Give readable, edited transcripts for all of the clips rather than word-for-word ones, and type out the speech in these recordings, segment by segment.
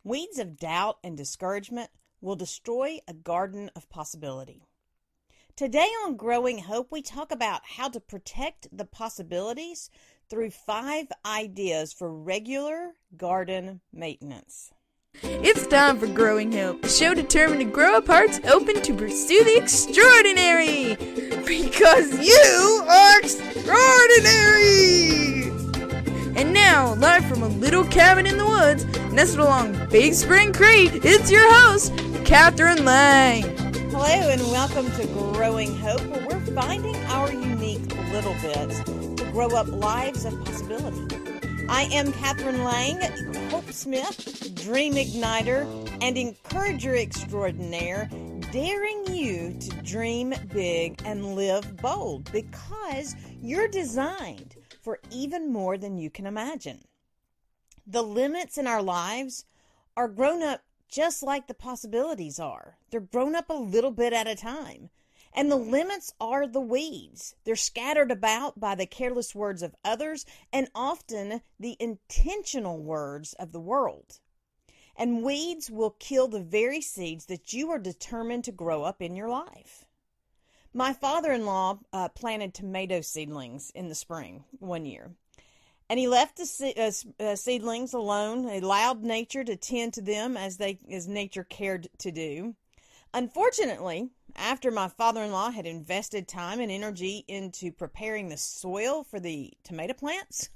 Weeds of doubt and discouragement will destroy a garden of possibility. Today on Growing Hope, we talk about how to protect the possibilities through 5 ideas for regular garden maintenance. It's time for Growing Hope, a show determined to grow up hearts open to pursue the extraordinary. Because you are extraordinary! And now, live from a little cabin in the woods, nestled along Big Spring Creek, it's your host, Catherine Lang. Hello and welcome to Growing Hope, where we're finding our unique little bits to grow up lives of possibility. I am Catherine Lang, Hope Smith, Dream Igniter, and Encourager Extraordinaire, daring you to dream big and live bold because you're designed for even more than you can imagine. The limits in our lives are grown up just like the possibilities are. They're grown up a little bit at a time. And the limits are the weeds. They're scattered about by the careless words of others and often the intentional words of the world. And weeds will kill the very seeds that you are determined to grow up in your life. My father-in-law planted tomato seedlings in the spring one year. And he left the seedlings alone, allowed nature to tend to them as nature cared to do. Unfortunately, after my father-in-law had invested time and energy into preparing the soil for the tomato plants,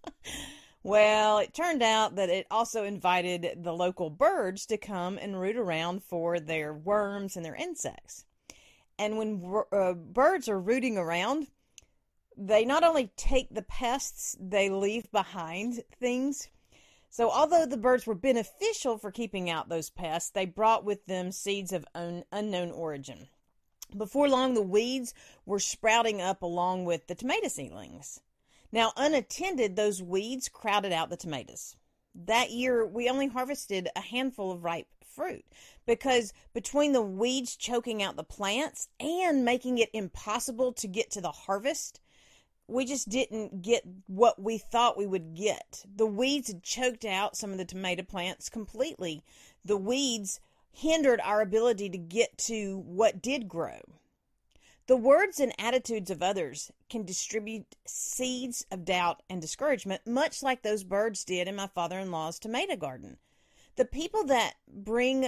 well, it turned out that it also invited the local birds to come and root around for their worms and their insects. And when birds are rooting around, they not only take the pests, they leave behind things. So although the birds were beneficial for keeping out those pests, they brought with them seeds of unknown origin. Before long, the weeds were sprouting up along with the tomato seedlings. Now, unattended, those weeds crowded out the tomatoes. That year, we only harvested a handful of ripe fruit because between the weeds choking out the plants and making it impossible to get to the harvest, we just didn't get what we thought we would get. The weeds had choked out some of the tomato plants completely. The weeds hindered our ability to get to what did grow. The words and attitudes of others can distribute seeds of doubt and discouragement, much like those birds did in my father-in-law's tomato garden. The people that bring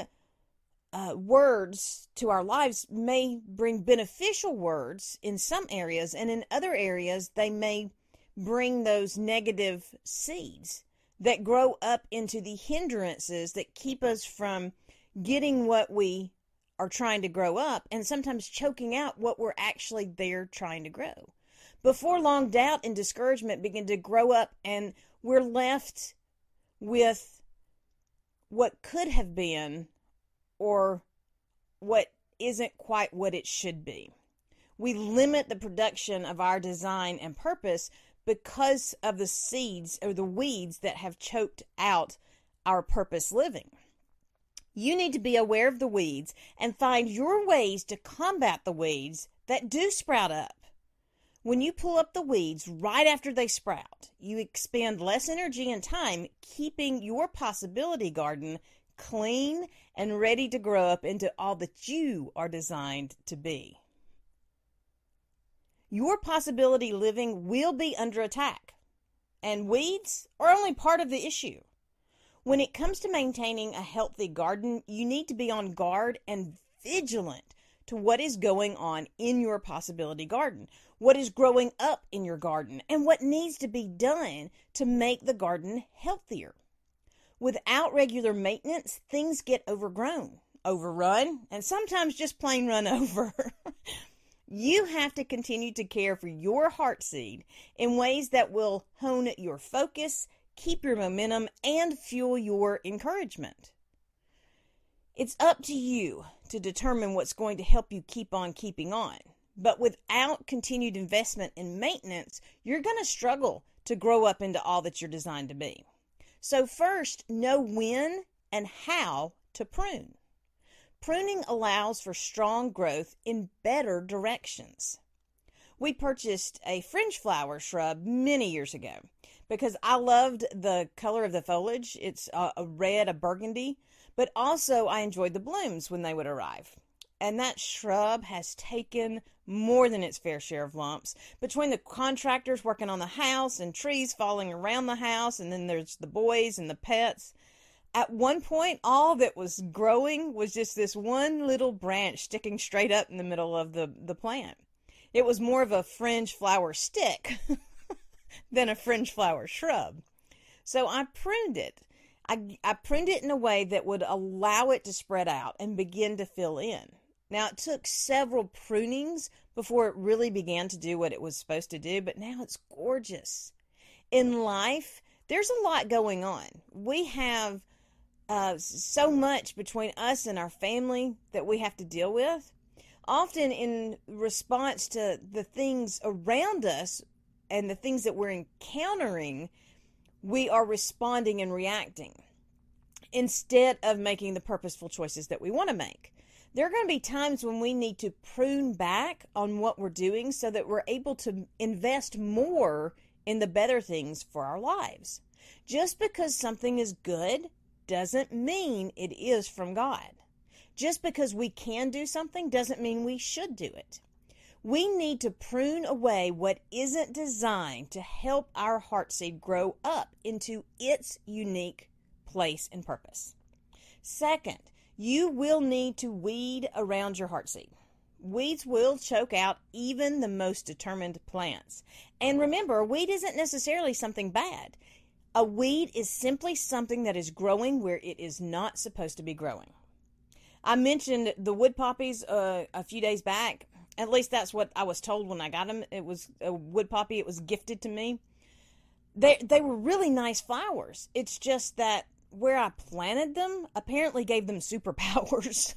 words to our lives may bring beneficial words in some areas, and in other areas they may bring those negative seeds that grow up into the hindrances that keep us from getting what we are trying to grow up, and sometimes choking out what we're actually there trying to grow. Before long, doubt and discouragement begin to grow up, and we're left with what could have been or what isn't quite what it should be. We limit the production of our design and purpose because of the seeds or the weeds that have choked out our purpose living. You need to be aware of the weeds and find your ways to combat the weeds that do sprout up. When you pull up the weeds right after they sprout, you expend less energy and time keeping your possibility garden clean and ready to grow up into all that you are designed to be. Your possibility living will be under attack, and weeds are only part of the issue. When it comes to maintaining a healthy garden, you need to be on guard and vigilant to what is going on in your possibility garden, what is growing up in your garden, and what needs to be done to make the garden healthier. Without regular maintenance, things get overgrown, overrun, and sometimes just plain run over. You have to continue to care for your heart seed in ways that will hone your focus, keep your momentum, and fuel your encouragement. It's up to you to determine what's going to help you keep on keeping on. But without continued investment in maintenance, you're going to struggle to grow up into all that you're designed to be. So first, know when and how to prune. Pruning allows for strong growth in better directions. We purchased a French flower shrub many years ago because I loved the color of the foliage. It's a red, a burgundy, but also I enjoyed the blooms when they would arrive. And that shrub has taken more than its fair share of lumps. Between the contractors working on the house and trees falling around the house, and then there's the boys and the pets. At one point, all that was growing was just this one little branch sticking straight up in the middle of the plant. It was more of a fringe flower stick than a fringe flower shrub. So I pruned it. I pruned it in a way that would allow it to spread out and begin to fill in. Now, it took several prunings before it really began to do what it was supposed to do, but now it's gorgeous. In life, there's a lot going on. We have so much between us and our family that we have to deal with. Often in response to the things around us and the things that we're encountering, we are responding and reacting instead of making the purposeful choices that we want to make. There are going to be times when we need to prune back on what we're doing so that we're able to invest more in the better things for our lives. Just because something is good doesn't mean it is from God. Just because we can do something doesn't mean we should do it. We need to prune away what isn't designed to help our heartseed grow up into its unique place and purpose. Second, you will need to weed around your heartseed. Weeds will choke out even the most determined plants. And remember, a weed isn't necessarily something bad. A weed is simply something that is growing where it is not supposed to be growing. I mentioned the wood poppies a few days back. At least that's what I was told when I got them. It was a wood poppy. It was gifted to me. They were really nice flowers. It's just that where I planted them apparently gave them superpowers.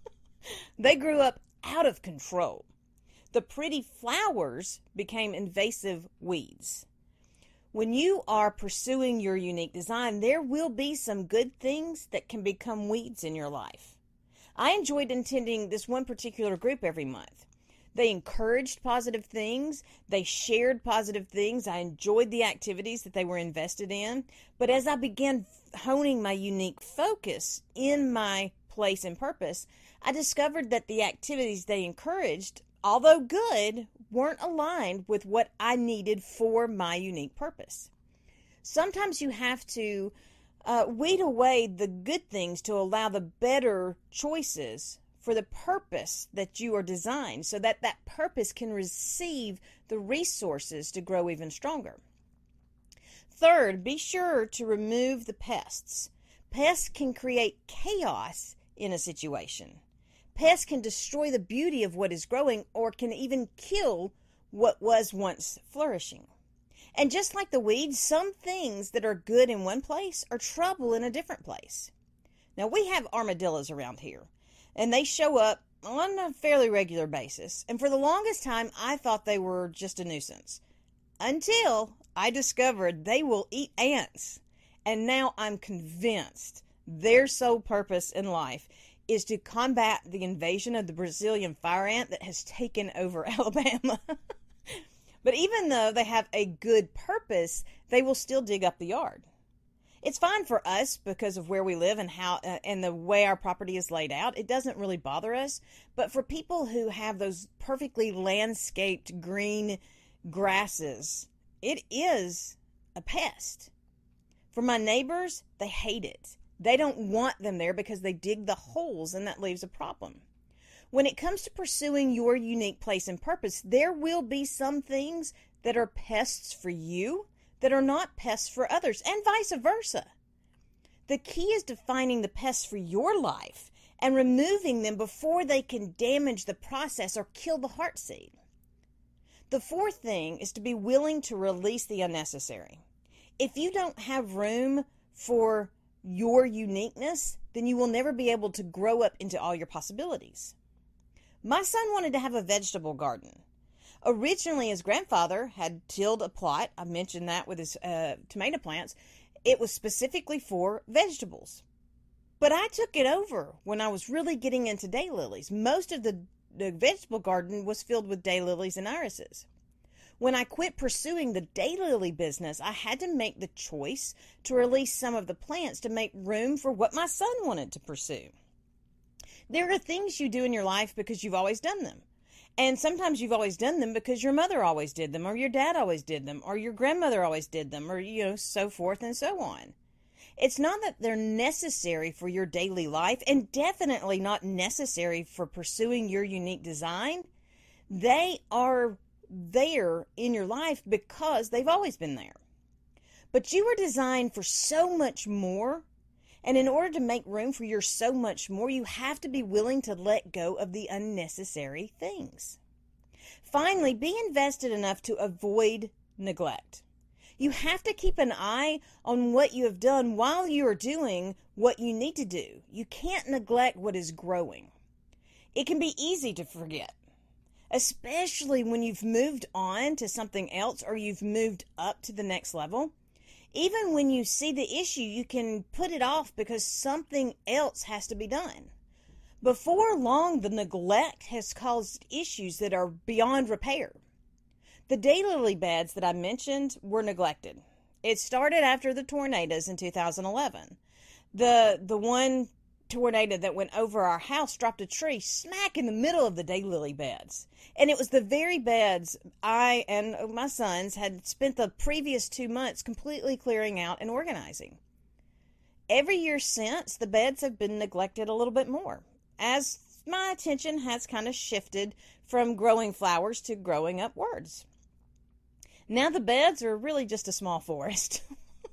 They grew up out of control. The pretty flowers became invasive weeds. When you are pursuing your unique design, there will be some good things that can become weeds in your life. I enjoyed attending this one particular group every month. They encouraged positive things. They shared positive things. I enjoyed the activities that they were invested in. But as I began honing my unique focus in my place and purpose, I discovered that the activities they encouraged, although good, weren't aligned with what I needed for my unique purpose. Sometimes you have to weed away the good things to allow the better choices for the purpose that you are designed, so that that purpose can receive the resources to grow even stronger. Third, be sure to remove the pests. Pests can create chaos in a situation. Pests can destroy the beauty of what is growing or can even kill what was once flourishing. And just like the weeds, some things that are good in one place are trouble in a different place. Now, we have armadillos around here, and they show up on a fairly regular basis. And for the longest time, I thought they were just a nuisance, until I discovered they will eat ants. And now I'm convinced their sole purpose in life is to combat the invasion of the Brazilian fire ant that has taken over Alabama. But even though they have a good purpose, they will still dig up the yard. It's fine for us because of where we live and how and the way our property is laid out. It doesn't really bother us. But for people who have those perfectly landscaped green grasses, it is a pest. For my neighbors, they hate it. They don't want them there because they dig the holes, and that leaves a problem. When it comes to pursuing your unique place and purpose, there will be some things that are pests for you that are not pests for others, and vice versa. The key is defining the pests for your life and removing them before they can damage the process or kill the heartseed. The fourth thing is to be willing to release the unnecessary. If you don't have room for your uniqueness, then you will never be able to grow up into all your possibilities. My son wanted to have a vegetable garden. Originally, his grandfather had tilled a plot. I mentioned that with his tomato plants. It was specifically for vegetables. But I took it over when I was really getting into daylilies. Most of the vegetable garden was filled with daylilies and irises. When I quit pursuing the daylily business, I had to make the choice to release some of the plants to make room for what my son wanted to pursue. There are things you do in your life because you've always done them. And sometimes you've always done them because your mother always did them, or your dad always did them, or your grandmother always did them, or, so forth and so on. It's not that they're necessary for your daily life, and definitely not necessary for pursuing your unique design. They are there in your life because they've always been there. But you were designed for so much more, and in order to make room for your so much more, you have to be willing to let go of the unnecessary things. Finally, be invested enough to avoid neglect. You have to keep an eye on what you have done while you are doing what you need to do. You can't neglect what is growing. It can be easy to forget, especially when you've moved on to something else or you've moved up to the next level. Even when you see the issue, you can put it off because something else has to be done. Before long, the neglect has caused issues that are beyond repair. The daylily beds that I mentioned were neglected. It started after the tornadoes in 2011. The one tornado that went over our house dropped a tree smack in the middle of the daylily beds. And it was the very beds I and my sons had spent the previous 2 months completely clearing out and organizing. Every year since, the beds have been neglected a little bit more, as my attention has kind of shifted from growing flowers to growing up words. Now the beds are really just a small forest.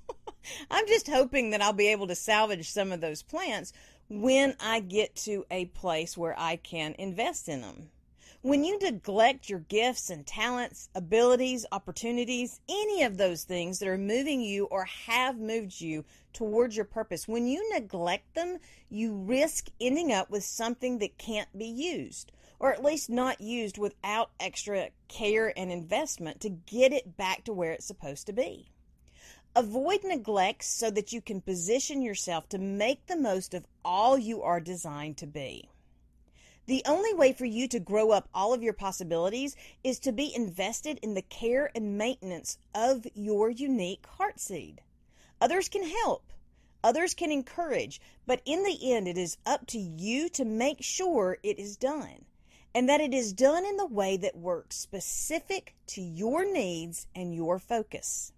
I'm just hoping that I'll be able to salvage some of those plants when I get to a place where I can invest in them. When you neglect your gifts and talents, abilities, opportunities, any of those things that are moving you or have moved you towards your purpose, when you neglect them, you risk ending up with something that can't be used, or at least not used without extra care and investment to get it back to where it's supposed to be. Avoid neglect so that you can position yourself to make the most of all you are designed to be. The only way for you to grow up all of your possibilities is to be invested in the care and maintenance of your unique heart seed. Others can help, others can encourage, but in the end, it is up to you to make sure it is done, and that it is done in the way that works specific to your needs and your focus.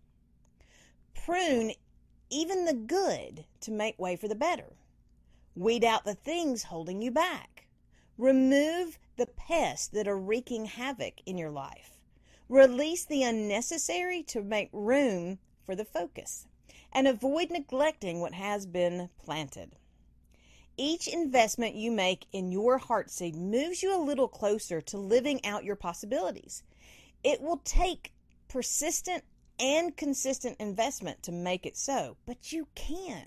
Prune even the good to make way for the better. Weed out the things holding you back. Remove the pests that are wreaking havoc in your life. Release the unnecessary to make room for the focus. And avoid neglecting what has been planted. Each investment you make in your heart seed moves you a little closer to living out your possibilities. It will take persistent and consistent investment to make it so, but you can.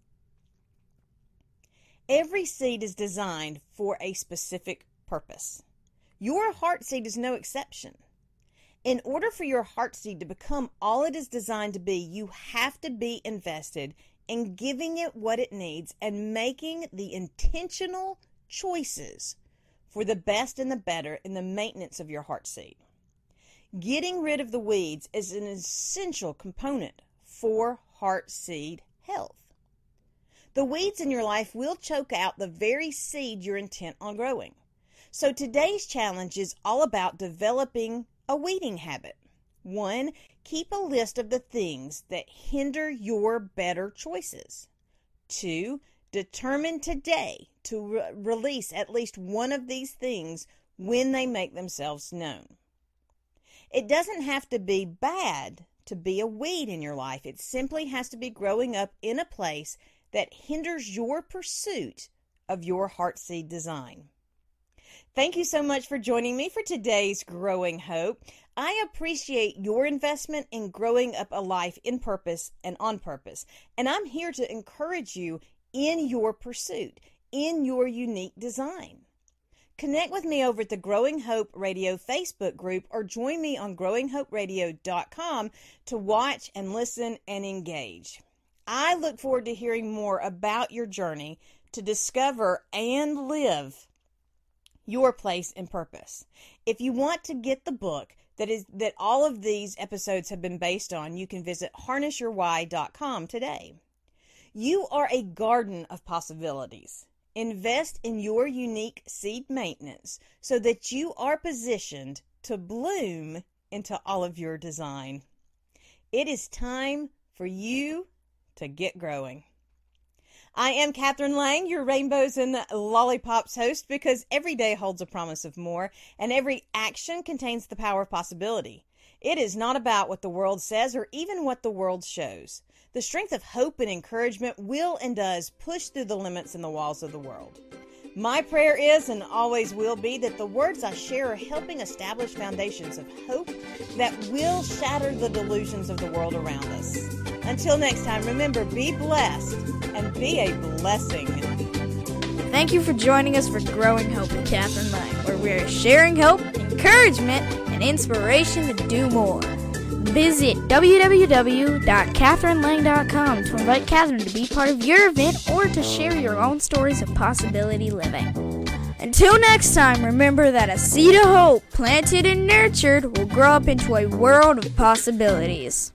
Every seed is designed for a specific purpose. Your heart seed is no exception. In order for your heart seed to become all it is designed to be, you have to be invested in giving it what it needs and making the intentional choices for the best and the better in the maintenance of your heart seed. Getting rid of the weeds is an essential component for heart seed health. The weeds in your life will choke out the very seed you're intent on growing. So today's challenge is all about developing a weeding habit. 1, keep a list of the things that hinder your better choices. 2, determine today to release at least one of these things when they make themselves known. It doesn't have to be bad to be a weed in your life. It simply has to be growing up in a place that hinders your pursuit of your heart seed design. Thank you so much for joining me for today's Growing Hope. I appreciate your investment in growing up a life in purpose and on purpose. And I'm here to encourage you in your pursuit, in your unique design. Connect with me over at the Growing Hope Radio Facebook group or join me on growinghoperadio.com to watch and listen and engage. I look forward to hearing more about your journey to discover and live your place and purpose. If you want to get the book, that all of these episodes have been based on, you can visit harnessyourwhy.com today. You are a garden of possibilities. Invest in your unique seed maintenance so that you are positioned to bloom into all of your design. It is time for you to get growing. I am Catherine Lang, your Rainbows and Lollipops host, because every day holds a promise of more, and every action contains the power of possibility. It is not about what the world says or even what the world shows. The strength of hope and encouragement will and does push through the limits and the walls of the world. My prayer is and always will be that the words I share are helping establish foundations of hope that will shatter the delusions of the world around us. Until next time, remember, be blessed and be a blessing. Thank you for joining us for Growing Hope with Catherine Lang, where we are sharing hope, encouragement, and inspiration to do more. Visit www.catherinelang.com to invite Catherine to be part of your event or to share your own stories of possibility living. Until next time, remember that a seed of hope planted and nurtured will grow up into a world of possibilities.